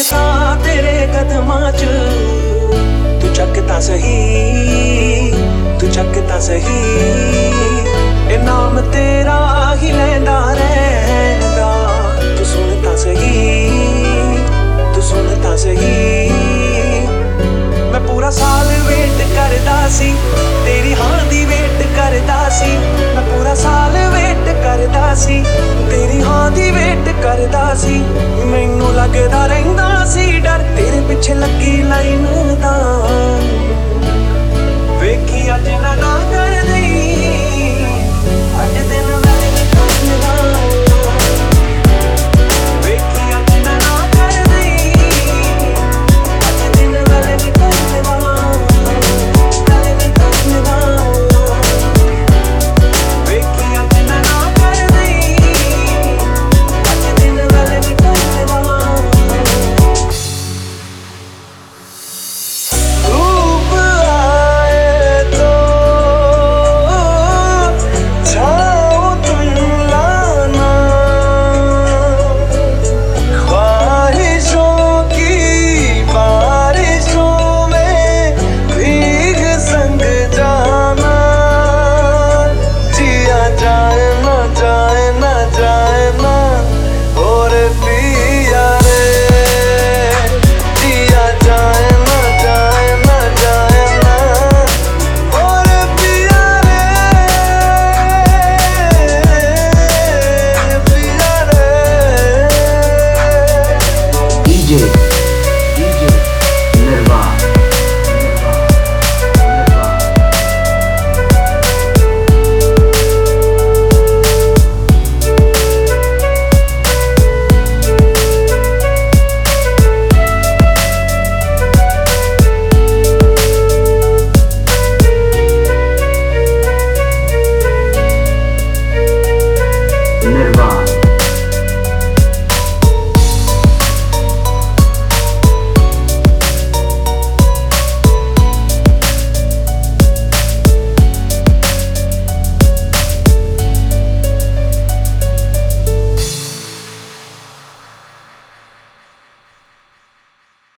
ਸਾਂ तेरे कदमां च तू चक तां सही तू चक तां सही ए नाम तेरा ही लैंदा रहिंदा तू सुन तां सही तू सुन तां सही मैं पूरा साल वेट करदा सी तेरी हां दी वेट करदा सी मैं पूरा साल वेट करदा सी तेरी हां दी वेट करदा सी मैनू लगदा रहिंदा सी डर तेरे पिछे लगी लाइन दा वेखी अज ना कर दई अज दिन वैले नी करदा वेखी अज ना कर दई अज दिन वैले नी करदा वैले नी करदा वेखी अज ना कर दई अज दिन वैले नी करदा धूप आए तो छाओ तुम लाना ख्वाहिशों की बारिशों में भीग संग जाना जिया जाए ना और पिया रे जिया जाए ना और पिया रे DJ